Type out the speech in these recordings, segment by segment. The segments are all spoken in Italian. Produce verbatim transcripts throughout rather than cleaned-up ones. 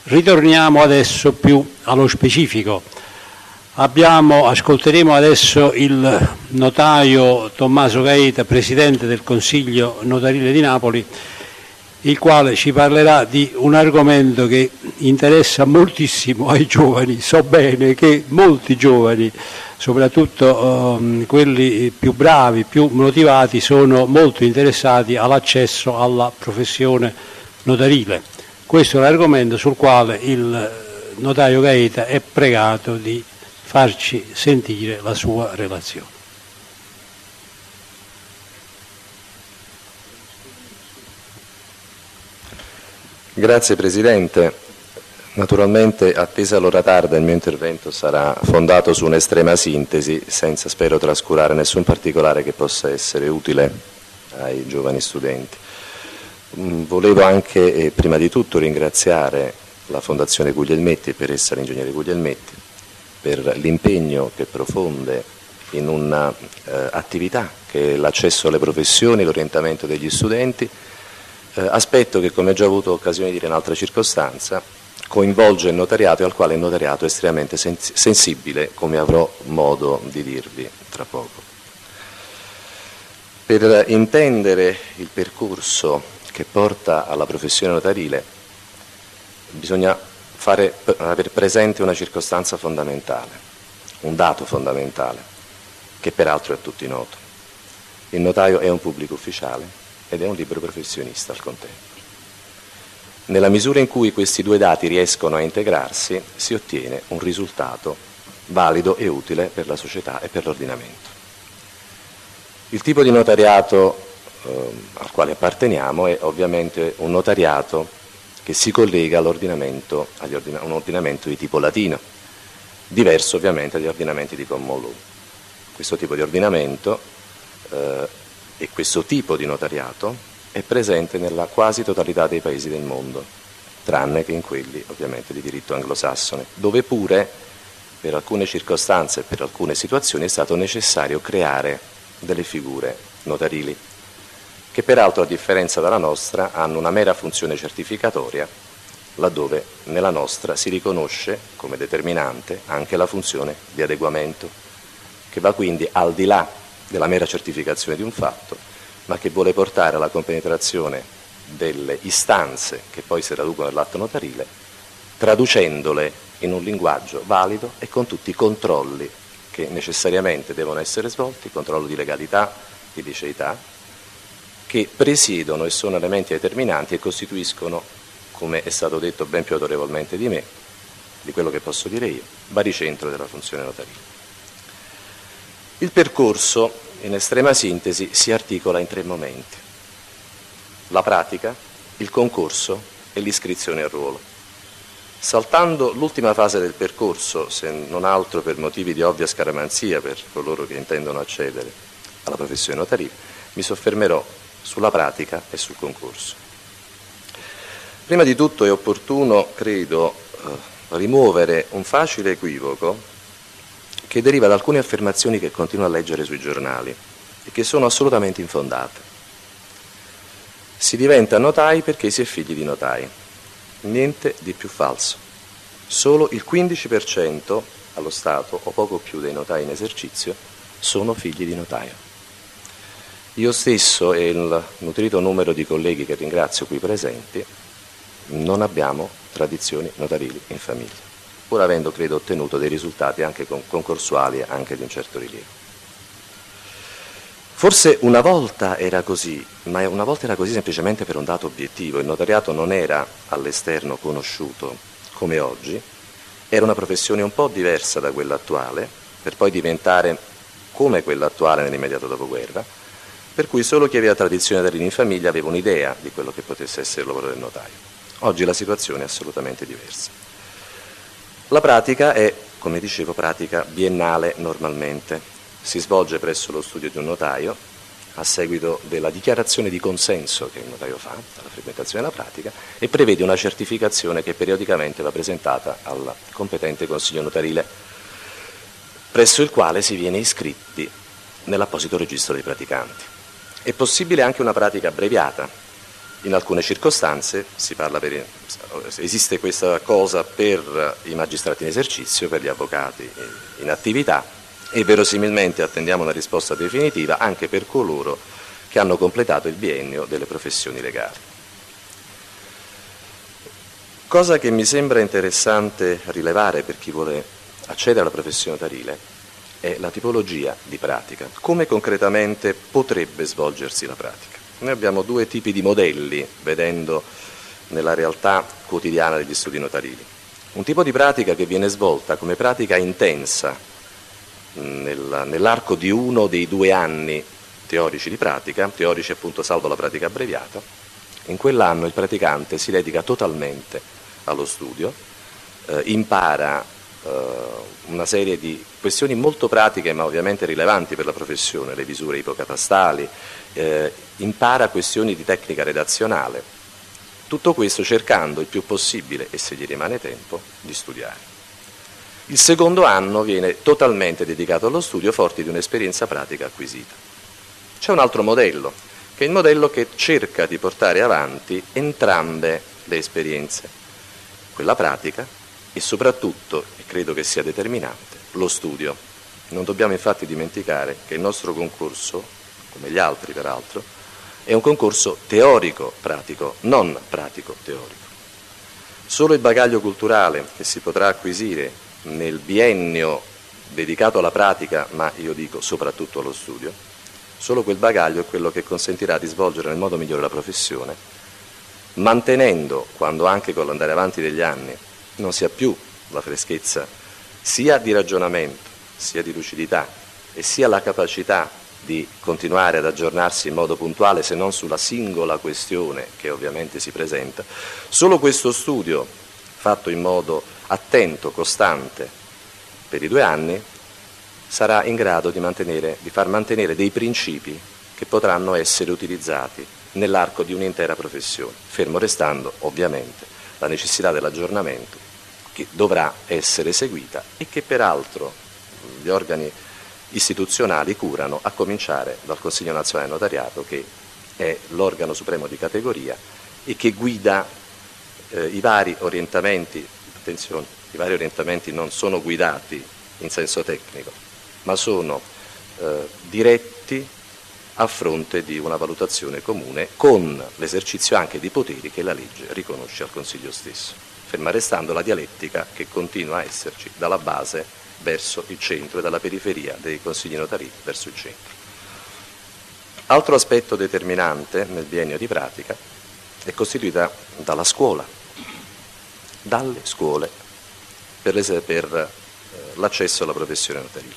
Ritorniamo adesso più allo specifico. Abbiamo, ascolteremo adesso il notaio Tommaso Gaeta, Presidente del Consiglio Notarile di Napoli, il quale ci parlerà di un argomento che interessa moltissimo ai giovani. So bene che molti giovani, soprattutto eh, quelli più bravi, più motivati, sono molto interessati all'accesso alla professione notarile. Questo è l'argomento sul quale il notaio Gaeta è pregato di farci sentire la sua relazione. Grazie Presidente. Naturalmente, attesa l'ora tarda, il mio intervento sarà fondato su un'estrema sintesi, senza, spero, trascurare nessun particolare che possa essere utile ai giovani studenti. Volevo anche, eh, prima di tutto, ringraziare la Fondazione Guglielmetti e per essa l'ingegnere Guglielmetti per l'impegno che profonde in un'attività eh, che è l'accesso alle professioni, l'orientamento degli studenti, eh, aspetto che, come ho già avuto occasione di dire in altra circostanza, coinvolge il notariato e al quale il notariato è estremamente sens- sensibile, come avrò modo di dirvi tra poco. Per intendere il percorso che porta alla professione notarile bisogna fare, aver presente una circostanza fondamentale, un dato fondamentale, che peraltro è a tutti noto. Il notaio è un pubblico ufficiale ed è un libero professionista al contempo. Nella misura in cui questi due dati riescono a integrarsi, si ottiene un risultato valido e utile per la società e per l'ordinamento. Il tipo di notariato al quale apparteniamo è ovviamente un notariato che si collega all'ordinamento, agli ordina- un ordinamento di tipo latino, diverso ovviamente dagli ordinamenti di common law. Questo tipo di ordinamento eh, e questo tipo di notariato è presente nella quasi totalità dei paesi del mondo, tranne che in quelli ovviamente di diritto anglosassone, dove pure per alcune circostanze e per alcune situazioni è stato necessario creare delle figure notarili, che peraltro, a differenza della nostra, hanno una mera funzione certificatoria, laddove nella nostra si riconosce come determinante anche la funzione di adeguamento, che va quindi al di là della mera certificazione di un fatto, ma che vuole portare alla compenetrazione delle istanze che poi si traducono nell'atto notarile, traducendole in un linguaggio valido e con tutti i controlli che necessariamente devono essere svolti, controllo di legalità, di liceità, che presiedono e sono elementi determinanti e costituiscono, come è stato detto ben più autorevolmente di me, di quello che posso dire io, baricentro della funzione notarile. Il percorso, in estrema sintesi, si articola in tre momenti: la pratica, il concorso e l'iscrizione al ruolo. Saltando l'ultima fase del percorso, se non altro per motivi di ovvia scaramanzia per coloro che intendono accedere alla professione notarile, mi soffermerò sulla pratica e sul concorso. Prima di tutto è opportuno, credo, eh, rimuovere un facile equivoco che deriva da alcune affermazioni che continuo a leggere sui giornali e che sono assolutamente infondate. Si diventa notai perché si è figli di notai. Niente di più falso. Solo il quindici per cento allo Stato, o poco più, dei notai in esercizio sono figli di notaio. Io stesso e il nutrito numero di colleghi che ringrazio qui presenti non abbiamo tradizioni notarili in famiglia, pur avendo, credo, ottenuto dei risultati anche concorsuali, anche di un certo rilievo. Forse una volta era così, ma una volta era così semplicemente per un dato obiettivo. Il notariato non era all'esterno conosciuto come oggi, era una professione un po' diversa da quella attuale, per poi diventare come quella attuale nell'immediato dopoguerra, per cui solo chi aveva tradizione notarile in famiglia aveva un'idea di quello che potesse essere il lavoro del notaio. Oggi la situazione è assolutamente diversa. La pratica è, come dicevo, pratica biennale normalmente. Si svolge presso lo studio di un notaio a seguito della dichiarazione di consenso che il notaio fa alla frequentazione della pratica e prevede una certificazione che periodicamente va presentata al competente consiglio notarile, presso il quale si viene iscritti nell'apposito registro dei praticanti. È possibile anche una pratica abbreviata, In alcune circostanze si parla per, esiste questa cosa per i magistrati in esercizio, per gli avvocati in attività e verosimilmente attendiamo una risposta definitiva anche per coloro che hanno completato il biennio delle professioni legali. Cosa che mi sembra interessante rilevare per chi vuole accedere alla professione notarile è la tipologia di pratica, come concretamente potrebbe svolgersi la pratica. Noi abbiamo due tipi di modelli, vedendo nella realtà quotidiana degli studi notarili. Un tipo di pratica che viene svolta come pratica intensa nel, nell'arco di uno dei due anni teorici di pratica, teorici appunto salvo la pratica abbreviata. In quell'anno il praticante si dedica totalmente allo studio, eh, impara eh, una serie di questioni molto pratiche ma ovviamente rilevanti per la professione, le misure ipocatastali, eh, impara questioni di tecnica redazionale, tutto questo cercando il più possibile, e se gli rimane tempo, di studiare. Il secondo anno viene totalmente dedicato allo studio, forti di un'esperienza pratica acquisita. C'è un altro modello, che è il modello che cerca di portare avanti entrambe le esperienze, quella pratica e soprattutto, e credo che sia determinante, lo studio. Non dobbiamo infatti dimenticare che il nostro concorso, come gli altri peraltro, è un concorso teorico-pratico, non pratico-teorico. Solo il bagaglio culturale che si potrà acquisire nel biennio dedicato alla pratica, ma io dico soprattutto allo studio, solo quel bagaglio è quello che consentirà di svolgere nel modo migliore la professione, mantenendo, quando anche con l'andare avanti degli anni non si ha più la freschezza sia di ragionamento, sia di lucidità e sia la capacità di continuare ad aggiornarsi in modo puntuale, se non sulla singola questione che ovviamente si presenta. Solo questo studio, fatto in modo attento, costante, per i due anni, sarà in grado di, mantenere, di far mantenere dei principi che potranno essere utilizzati nell'arco di un'intera professione, fermo restando ovviamente la necessità dell'aggiornamento che dovrà essere seguita e che peraltro gli organi istituzionali curano, a cominciare dal Consiglio Nazionale Notariato, che è l'organo supremo di categoria e che guida eh, i vari orientamenti. Attenzione, i vari orientamenti non sono guidati in senso tecnico, ma sono eh, diretti a fronte di una valutazione comune con l'esercizio anche di poteri che la legge riconosce al Consiglio stesso, ferma restando la dialettica che continua a esserci dalla base verso il centro e dalla periferia dei consigli notarili verso il centro. Altro aspetto determinante nel biennio di pratica è costituita dalla scuola, dalle scuole per, le, per eh, l'accesso alla professione notarile.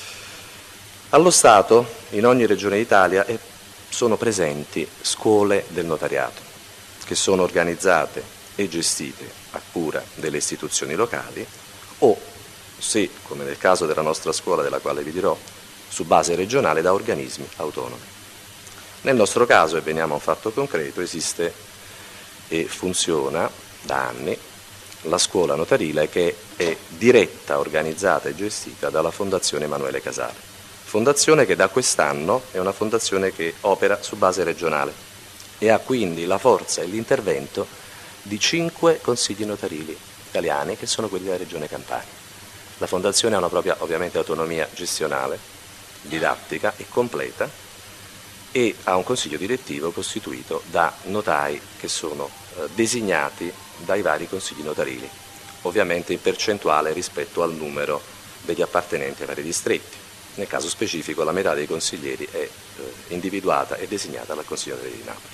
Allo Stato, in ogni regione d'Italia, eh, sono presenti scuole del notariato, che sono organizzate e gestite a cura delle istituzioni locali o, se, come nel caso della nostra scuola, della quale vi dirò, su base regionale, da organismi autonomi. Nel nostro caso, e veniamo a un fatto concreto, esiste e funziona da anni la scuola notarile che è diretta, organizzata e gestita dalla Fondazione Emanuele Casale. Fondazione che da quest'anno è una fondazione che opera su base regionale e ha quindi la forza e l'intervento di cinque consigli notarili italiani che sono quelli della Regione Campania. La Fondazione ha una propria, ovviamente, autonomia gestionale, didattica e completa e ha un consiglio direttivo costituito da notai che sono eh, designati dai vari consigli notarili, ovviamente in percentuale rispetto al numero degli appartenenti ai vari distretti. Nel caso specifico la metà dei consiglieri è eh, individuata e designata dal Consiglio Notarile di Napoli.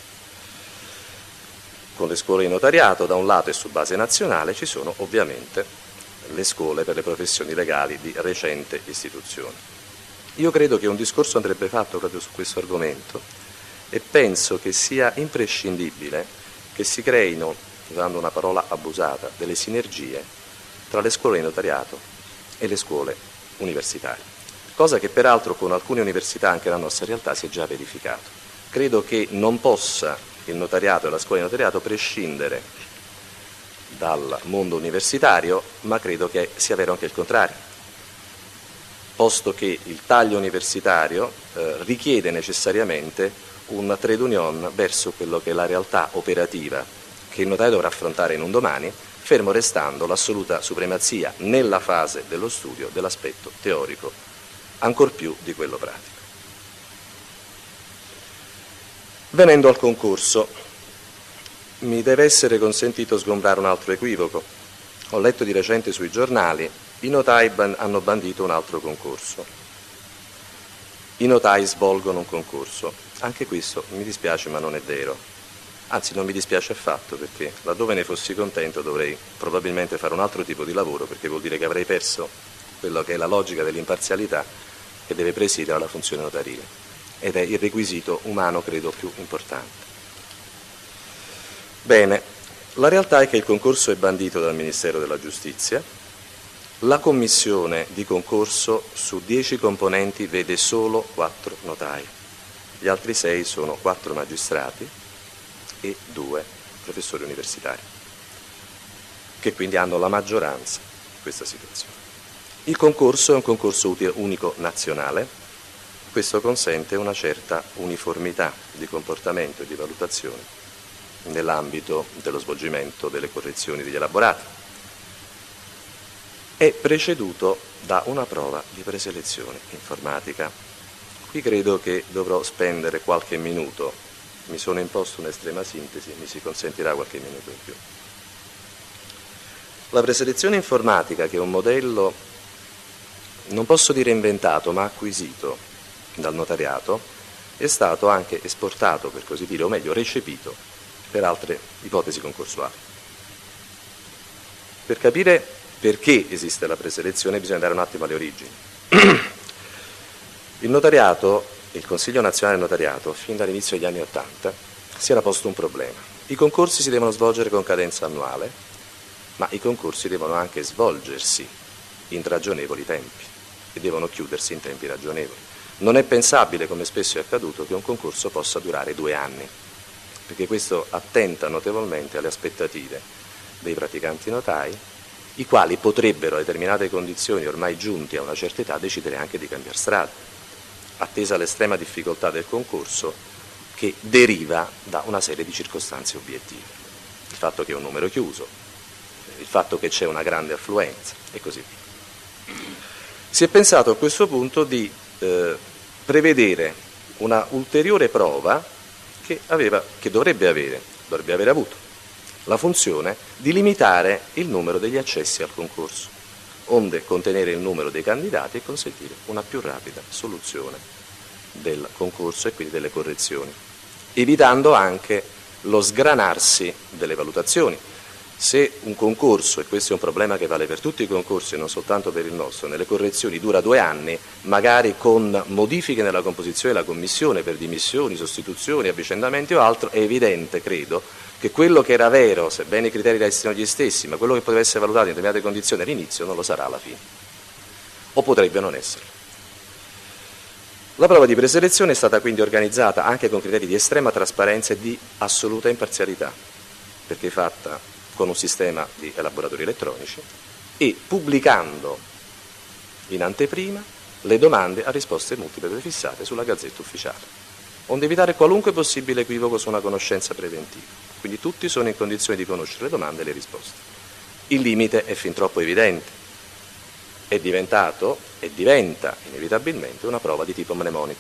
Con le scuole di notariato da un lato e su base nazionale ci sono ovviamente le scuole per le professioni legali di recente istituzione. Io credo che un discorso andrebbe fatto proprio su questo argomento e penso che sia imprescindibile che si creino, usando una parola abusata, delle sinergie tra le scuole di notariato e le scuole universitarie, cosa che peraltro con alcune università anche nella nostra realtà si è già verificato. Credo che non possa il notariato e la scuola di notariato prescindere dal mondo universitario, ma credo che sia vero anche il contrario, posto che il taglio universitario eh, richiede necessariamente un trade union verso quello che è la realtà operativa che il notaio dovrà affrontare in un domani, fermo restando l'assoluta supremazia nella fase dello studio dell'aspetto teorico, ancor più di quello pratico. Venendo al concorso, mi deve essere consentito sgombrare un altro equivoco. Ho letto di recente sui giornali, i notai hanno bandito un altro concorso. I notai svolgono un concorso. Anche questo mi dispiace, ma non è vero. Anzi, non mi dispiace affatto, perché laddove ne fossi contento dovrei probabilmente fare un altro tipo di lavoro, perché vuol dire che avrei perso quello che è la logica dell'imparzialità che deve presiedere la funzione notarile. Ed è il requisito umano, credo, più importante. Bene, la realtà è che il concorso è bandito dal Ministero della Giustizia. La commissione di concorso su dieci componenti vede solo quattro notai. Gli altri sei sono quattro magistrati e due professori universitari, che quindi hanno la maggioranza in questa situazione. Il concorso è un concorso unico nazionale. Questo consente una certa uniformità di comportamento e di valutazione nell'ambito dello svolgimento delle correzioni degli elaborati. È preceduto da una prova di preselezione informatica. Qui credo che dovrò spendere qualche minuto, mi sono imposto un'estrema sintesi, mi si consentirà qualche minuto in più. La preselezione informatica, che è un modello, non posso dire inventato, ma acquisito dal notariato, è stato anche esportato, per così dire, o meglio recepito per altre ipotesi concorsuali. Per capire perché esiste la preselezione bisogna andare un attimo alle origini. Il notariato, il Consiglio Nazionale del Notariato, fin dall'inizio degli anni Ottanta, si era posto un problema. I concorsi si devono svolgere con cadenza annuale, ma i concorsi devono anche svolgersi in ragionevoli tempi e devono chiudersi in tempi ragionevoli. Non è pensabile, come spesso è accaduto, che un concorso possa durare due anni, perché questo attenta notevolmente alle aspettative dei praticanti notai, i quali potrebbero, a determinate condizioni ormai giunti a una certa età, decidere anche di cambiare strada, attesa l'estrema difficoltà del concorso che deriva da una serie di circostanze obiettive. Il fatto che è un numero chiuso, il fatto che c'è una grande affluenza e così via. Si è pensato a questo punto di eh, prevedere una ulteriore prova che, aveva, che dovrebbe avere, dovrebbe aver avuto la funzione di limitare il numero degli accessi al concorso, onde contenere il numero dei candidati e consentire una più rapida soluzione del concorso e quindi delle correzioni, evitando anche lo sgranarsi delle valutazioni. Se un concorso, e questo è un problema che vale per tutti i concorsi e non soltanto per il nostro, nelle correzioni dura due anni, magari con modifiche nella composizione della commissione per dimissioni, sostituzioni, avvicendamenti o altro, è evidente, credo, che quello che era vero, sebbene i criteri restino gli stessi, ma quello che poteva essere valutato in determinate condizioni all'inizio non lo sarà alla fine, o potrebbe non esserlo. La prova di preselezione è stata quindi organizzata anche con criteri di estrema trasparenza e di assoluta imparzialità, perché è fatta con un sistema di elaboratori elettronici e pubblicando in anteprima le domande a risposte multiple prefissate sulla Gazzetta Ufficiale, onde evitare qualunque possibile equivoco su una conoscenza preventiva. Quindi tutti sono in condizione di conoscere le domande e le risposte. Il limite è fin troppo evidente, è diventato e diventa inevitabilmente una prova di tipo mnemonico.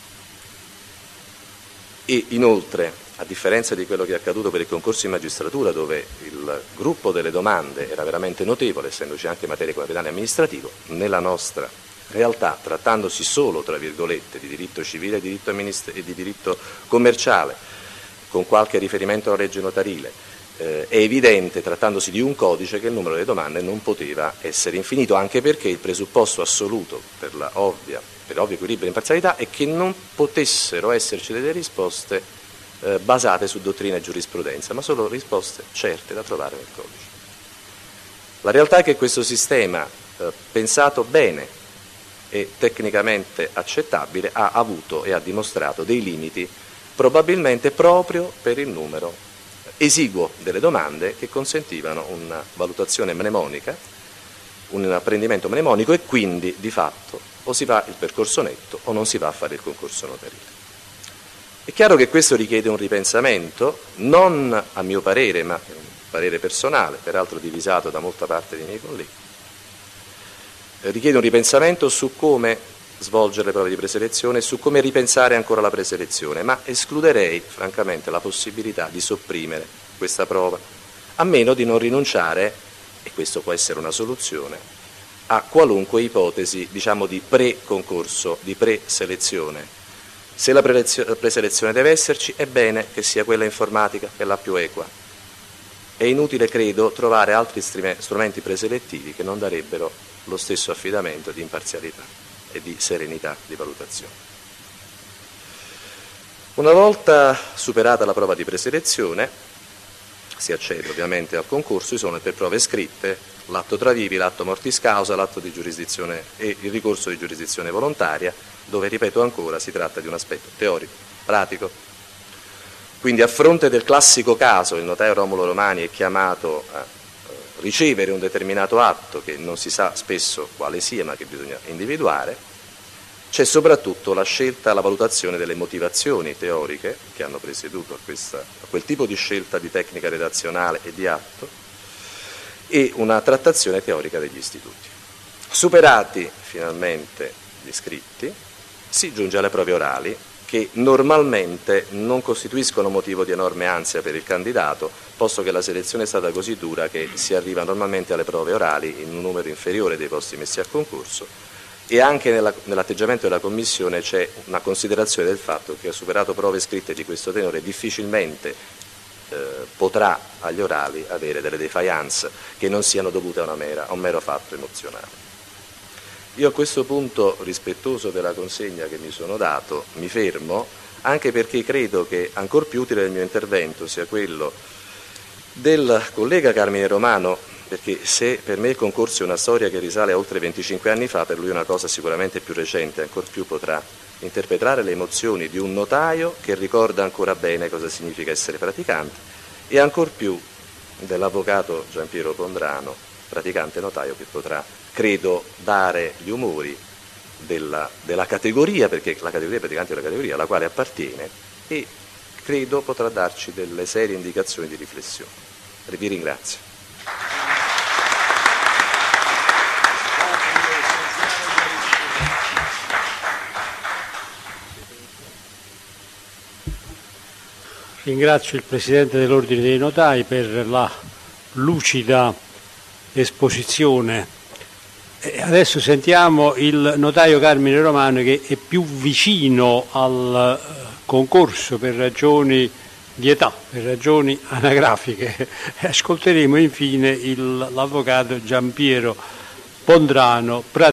E inoltre, a differenza di quello che è accaduto per il concorso in magistratura, dove il gruppo delle domande era veramente notevole, essendoci anche materie come penale e amministrativo, nella nostra realtà, trattandosi solo, tra virgolette, di diritto civile e di diritto, amministra- e di diritto commerciale, con qualche riferimento alla legge notarile, eh, è evidente, trattandosi di un codice, che il numero delle domande non poteva essere infinito, anche perché il presupposto assoluto per la ovvia, per ovvio equilibrio e imparzialità è che non potessero esserci delle risposte eh, basate su dottrina e giurisprudenza, ma solo risposte certe da trovare nel codice. La realtà è che questo sistema, eh, pensato bene e tecnicamente accettabile, ha avuto e ha dimostrato dei limiti, probabilmente proprio per il numero esiguo delle domande che consentivano una valutazione mnemonica, un apprendimento mnemonico, e quindi di fatto o si fa il percorso netto o non si va a fare il concorso notarile. È chiaro che questo richiede un ripensamento, non a mio parere, ma un parere personale, peraltro divisato da molta parte dei miei colleghi. Richiede un ripensamento su come svolgere le prove di preselezione e su come ripensare ancora la preselezione, ma escluderei francamente la possibilità di sopprimere questa prova, a meno di non rinunciare, e questo può essere una soluzione, a qualunque ipotesi, diciamo, di pre-concorso, di pre-selezione. Se la preselezione deve esserci, è bene che sia quella informatica, che è la più equa. È inutile, credo, trovare altri strumenti preselettivi che non darebbero lo stesso affidamento di imparzialità e di serenità di valutazione. Una volta superata la prova di preselezione, si accede ovviamente al concorso, ci sono per prove scritte l'atto travivi, l'atto mortis causa, l'atto di giurisdizione e il ricorso di giurisdizione volontaria, dove, ripeto ancora, si tratta di un aspetto teorico, pratico. Quindi a fronte del classico caso, il notaio Romolo Romani è chiamato a ricevere un determinato atto che non si sa spesso quale sia, ma che bisogna individuare, c'è soprattutto la scelta, la valutazione delle motivazioni teoriche che hanno presieduto a, questa, a quel tipo di scelta di tecnica redazionale e di atto, e una trattazione teorica degli istituti. Superati finalmente gli scritti, si giunge alle prove orali, che normalmente non costituiscono motivo di enorme ansia per il candidato, posto che la selezione è stata così dura che si arriva normalmente alle prove orali in un numero inferiore dei posti messi a concorso, e anche nella, nell'atteggiamento della Commissione c'è una considerazione del fatto che, superato prove scritte di questo tenore, difficilmente eh, potrà agli orali avere delle defiance che non siano dovute a, una mera, a un mero fatto emozionale. Io a questo punto, rispettoso della consegna che mi sono dato, mi fermo, anche perché credo che ancor più utile del mio intervento sia quello del collega Carmine Romano, perché se per me il concorso è una storia che risale a oltre venticinque anni fa, per lui è una cosa sicuramente più recente, ancor più potrà interpretare le emozioni di un notaio che ricorda ancora bene cosa significa essere praticante, e ancor più dell'avvocato Giampiero Pondrano, praticante notaio, che potrà, credo, dare gli umori della, della categoria, perché la categoria praticante è la categoria alla quale appartiene, e credo potrà darci delle serie indicazioni di riflessione. Vi ringrazio. Ringrazio il Presidente dell'Ordine dei Notai per la lucida esposizione. E adesso sentiamo il notaio Carmine Romano, che è più vicino al concorso per ragioni di età, per ragioni anagrafiche. E ascolteremo infine l'avvocato Giampiero Pondrano.